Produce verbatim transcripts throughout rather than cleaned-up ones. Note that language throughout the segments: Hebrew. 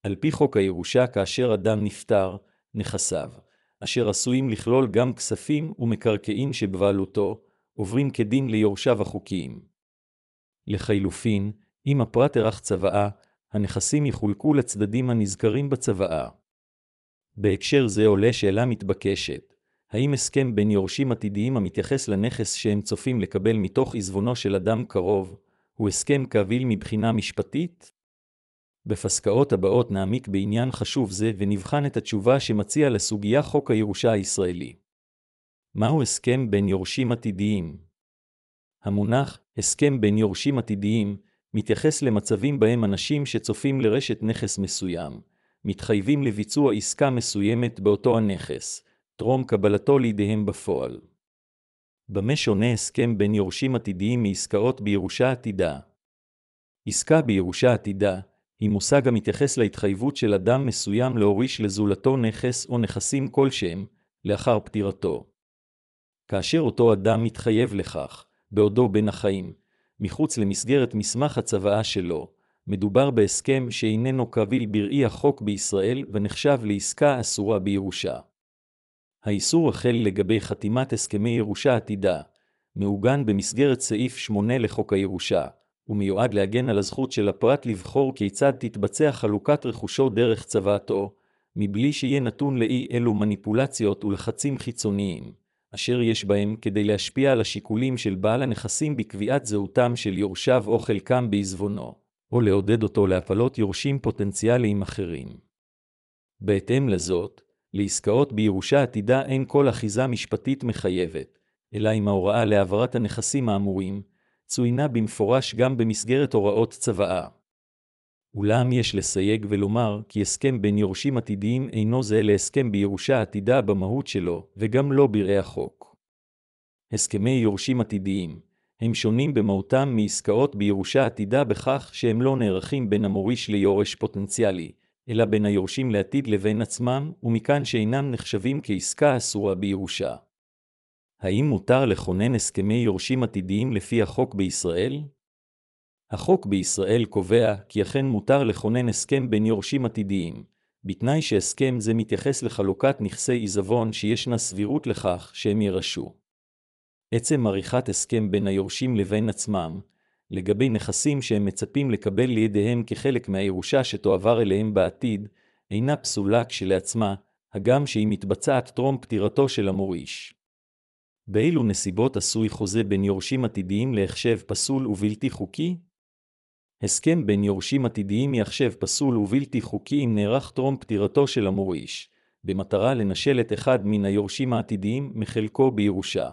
על פי חוק הירושה, כאשר אדם נפטר, נכסיו, אשר עשויים לכלול גם כספים ומקרקעין שבבעלותו, עוברים כדין ליורשיו החוקיים. לחילופין, אם הפרט ערך צוואה, הנכסים יחולקו לצדדים הנזכרים בצוואה. בהקשר זה עולה שאלה מתבקשת, האם הסכם בין יורשים עתידיים המתייחס לנכס שהם צופים לקבל מתוך עזבונו של אדם קרוב, הוא הסכם קביל מבחינה משפטית? בפסקאות הבאות נעמיק בעניין חשוב זה ונבחן את התשובה שמציע לסוגיה חוק הירושה הישראלי. מהו הסכם בין יורשים עתידיים? המונח הסכם בין יורשים עתידיים מתייחס למצבים בהם אנשים שצופים לרשת נכס מסוים, מתחייבים לביצוע עסקה מסוימת באותו הנכס, טרום קבלתו לידיהם בפועל. במה שונה הסכם בין יורשים עתידיים מעסקאות בירושה עתידה? עסקה בירושה עתידה היא מושג המתייחס להתחייבות של אדם מסוים להוריש לזולתו נכס או נכסים כלשהם לאחר פטירתו. כאשר אותו אדם מתחייב לכך, בעודו בין החיים, מחוץ למסגרת מסמך הצוואה שלו, מדובר בהסכם שאיננו קביל בראי החוק בישראל ונחשב לעסקה אסורה בירושה. האיסור החל לגבי חתימת הסכמי ירושה עתידה, מעוגן במסגרת סעיף שמונה לחוק הירושה, ומיועד להגן על הזכות של הפרט לבחור כיצד תתבצע חלוקת רכושו דרך צוואתו, מבלי שיהיה נתון לאי אלו מניפולציות ולחצים חיצוניים, אשר יש בהם כדי להשפיע על השיקולים של בעל הנכסים בקביעת זהותם של יורשיו או חלקם בעזבונו, או לעודד אותו להפלות יורשים פוטנציאליים אחרים. בהתאם לזאת, לעסקאות בירושה עתידה אין כל אחיזה משפטית מחייבת, אלא אם ההוראה להעברת הנכסים האמורים, צוינה במפורש גם במסגרת הוראות צוואה. אולם יש לסייג ולומר כי הסכם בין יורשים עתידיים אינו זהה להסכם בירושה עתידה במהות שלו, וגם לא בראי החוק. הסכמי יורשים עתידיים הם שונים במהותם מעסקאות בירושה עתידה בכך שהם לא נערכים בין המוריש ליורש פוטנציאלי, אלא בין היורשים לעתיד לבין עצמם, ומכאן שאינם נחשבים כעסקה אסורה בירושה. האם מותר לכונן הסכמי יורשים עתידיים לפי החוק בישראל? החוק בישראל קובע כי אכן מותר לכונן הסכם בין יורשים עתידיים, בתנאי שהסכם זה מתייחס לחלוקת נכסי עיזבון שישנה סבירות לכך שהם ירשו. עצם עריכת הסכם בין היורשים לבין עצמם, לגבי נכסים שהם מצפים לקבל לידיהם כחלק מהירושה שתועבר אליהם בעתיד, אינה פסולה כשלעצמה, הגם שהיא מתבצעת טרום פטירתו של המוריש. באילו נסיבות עשוי חוזה בין יורשים עתידיים להחשב פסול ובלתי חוקי? הסכם בין יורשים עתידיים יחשב פסול ובלתי חוקי אם נערך טרום פטירתו של המוריש, במטרה לנשל את אחד מן היורשים העתידיים מחלקו בירושה.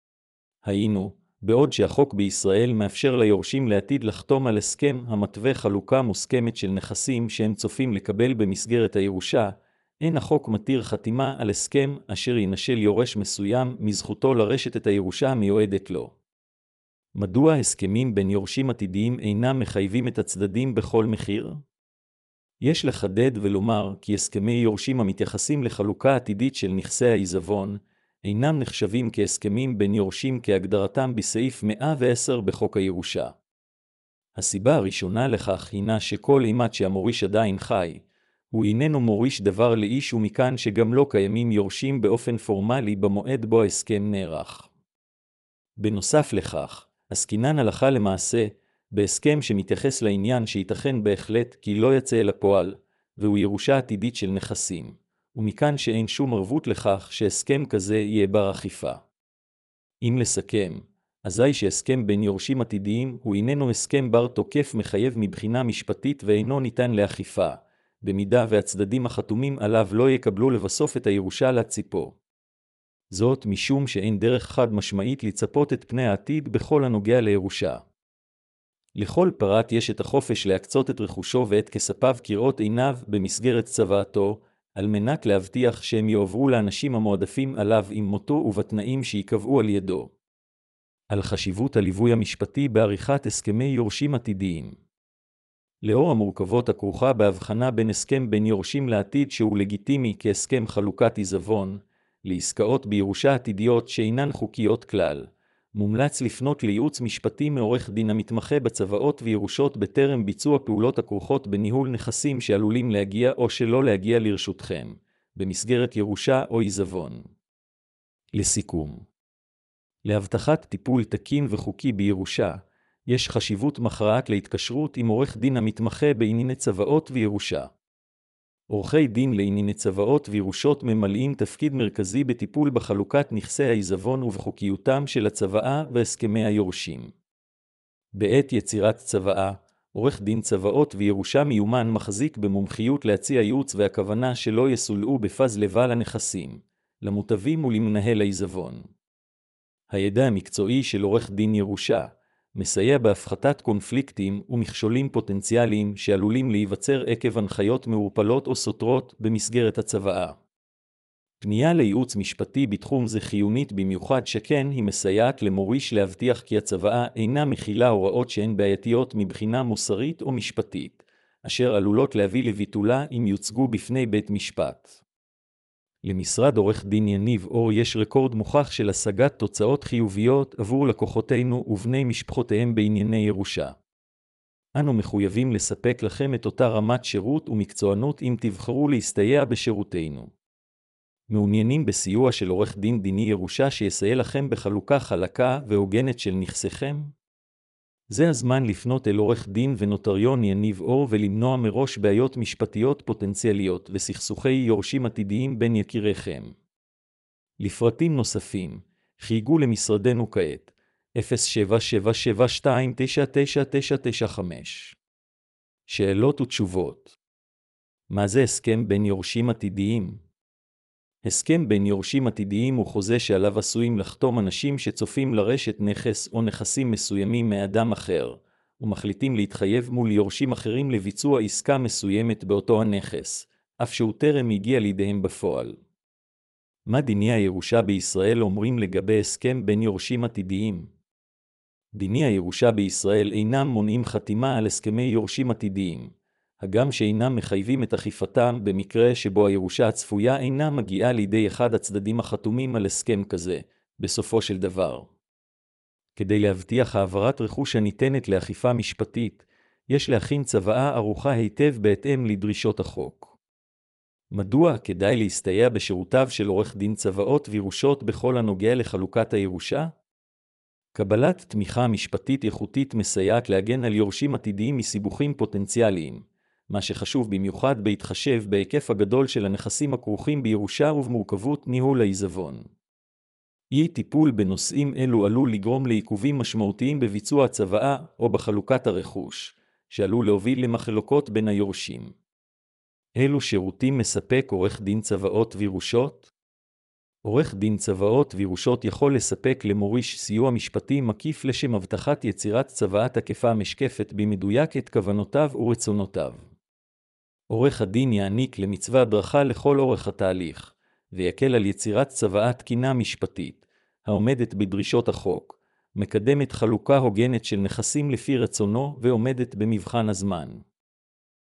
היינו, בעוד שהחוק בישראל מאפשר ליורשים לעתיד לחתום על הסכם המתווה חלוקה מוסכמת של נכסים שהם צופים לקבל במסגרת הירושה, אין החוק מתיר חתימה על הסכם אשר ינשל יורש מסוים מזכותו לרשת את הירושה המיועדת לו. מדוע הסכמים בין יורשים עתידיים אינם מחייבים את הצדדים בכל מחיר? יש לחדד ולומר כי הסכמי יורשים המתייחסים לחלוקה עתידית של נכסי העיזבון, אינם נחשבים כהסכמים בין יורשים כהגדרתם בסעיף מאה ועשר בחוק הירושה. הסיבה הראשונה לכך הינה שכל אימת שהמוריש עדיין חי, הוא איננו מוריש דבר לאיש ומכאן שגם לא קיימים יורשים באופן פורמלי במועד בו ההסכם נערך. בנוסף לכך, עסקינן הלכה למעשה, בהסכם שמתייחס לעניין שייתכן בהחלט כי לא יצא אל הפועל, והוא ירושה עתידית של נכסים, ומכאן שאין שום ערבות לכך שהסכם כזה יהיה בר אכיפה. אם לסכם, אזי שהסכם בין יורשים עתידיים הוא איננו הסכם בר תוקף מחייב מבחינה משפטית ואינו ניתן לאכיפה, במידה והצדדים החתומים עליו לא יקבלו לבסוף את הירושה לציפו. זאת משום שאין דרך חד משמעית לצפות את פני העתיד בכל הנוגע לירושה. לכל פרט יש את החופש להקצות את רכושו ואת כספיו כראות עיניו במסגרת צוואתו, על מנת להבטיח שהם יועברו לאנשים המועדפים עליו עם מותו ובתנאים שיקבעו על ידו. על חשיבות הליווי המשפטי בעריכת הסכמי יורשים עתידיים. לאור המורכבות הכרוכה בהבחנה בין הסכם בין יורשים לעתיד שהוא לגיטימי כהסכם חלוקת עיזבון, לעסקאות בירושה עתידיות שאינן חוקיות כלל, מומלץ לפנות לייעוץ משפטי מעורך דין המתמחה בצוואות וירושות בטרם ביצוע פעולות הכרוכות בניהול נכסים שעלולים להגיע או שלא להגיע לרשותכם, במסגרת ירושה או עיזבון. לסיכום, להבטחת טיפול תקין וחוקי בירושה, יש חשיבות מכרעת להתקשרות עם עורך דין המתמחה בענייני צוואות וירושה. עורכי דין לענייני צוואות וירושות ממלאים תפקיד מרכזי בטיפול בחלוקת נכסי העיזבון ובחוקיותם של הצוואה והסכמי היורשים. בעת יצירת צוואה, עורך דין צוואות וירושה מיומן מחזיק במומחיות להציע ייעוץ והכוונה שלא יסולאו בפז לבעל הנכסים, למוטבים ולמנהל העיזבון. הידע המקצועי של עורך דין ירושה מסייע בהפחתת קונפליקטים ומכשולים פוטנציאליים שעלולים להיווצר עקב הנחיות מעורפלות או סותרות במסגרת הצוואה. פנייה לייעוץ משפטי בתחום זה חיונית במיוחד שכן היא מסייעת למוריש להבטיח כי הצוואה אינה מכילה הוראות שהן בעייתיות מבחינה מוסרית או משפטית, אשר עלולות להביא לביטולה אם יוצגו בפני בית משפט. למשרד עורך דין יניב אור יש רקורד מוכח של השגת תוצאות חיוביות עבור לקוחותינו ובני משפחותיהם בענייני ירושה. אנו מחויבים לספק לכם את אותה רמת שירות ומקצוענות אם תבחרו להסתייע בשירותינו. מעוניינים בסיוע של עורך דין דיני ירושה שיסייע לכם בחלוקה חלקה והוגנת של נכסיכם? זה הזמן לפנות אל עורך דין ונוטריון יניב אור ולמנוע מראש בעיות משפטיות פוטנציאליות וסכסוכי יורשים עתידיים בין יקיריכם. לפרטים נוספים, חייגו למשרדנו כעת, אפס שבע שבע שבע שתיים תשע תשע תשע תשע חמש. שאלות ותשובות. מה זה הסכם בין יורשים עתידיים? הסכם בין יורשים עתידיים הוא חוזה שעליו עשויים לחתום אנשים שצופים לרשת נכס או נכסים מסוימים מאדם אחר, ומחליטים להתחייב מול יורשים אחרים לביצוע עסקה מסוימת באותו הנכס, אף שהוא טרם הגיע לידיהם בפועל. מה דיני הירושה בישראל אומרים לגבי הסכם בין יורשים עתידיים? דיני הירושה בישראל אינם מונעים חתימה על הסכמי יורשים עתידיים, הגם שאינם מחייבים את אכיפתם במקרה שבו הירושה הצפויה אינה מגיעה לידי אחד הצדדים החתומים על הסכם כזה, בסופו של דבר. כדי להבטיח העברת רכוש הניתנת לאכיפה משפטית, יש להכין צוואה ערוכה היטב בהתאם לדרישות החוק. מדוע כדאי להסתייע בשירותיו של עורך דין צוואות וירושות בכל הנוגע לחלוקת הירושה? קבלת תמיכה משפטית איכותית מסייעת להגן על יורשים עתידיים מסיבוכים פוטנציאליים, מה שחשוב במיוחד בהתחשב בהיקף הגדול של הנכסים הכרוכים בירושה ובמורכבות ניהול העיזבון. אי טיפול בנושאים אלו עלול לגרום לעיכובים משמעותיים בביצוע הצוואה או בחלוקת הרכוש, שעלול להוביל למחלוקות בין היורשים. אילו שירותים מספק עורך דין צוואות וירושות? עורך דין צוואות וירושות יכול לספק למוריש סיוע משפטי מקיף לשם הבטחת יצירת צוואה תקפה משקפת במדויק את כוונותיו ורצונותיו. עורך הדין יעניק למצווה הדרכה לכל אורך התהליך, ויקל על יצירת צוואה תקינה משפטית, העומדת בדרישות החוק, מקדמת חלוקה הוגנת של נכסים לפי רצונו ועומדת במבחן הזמן.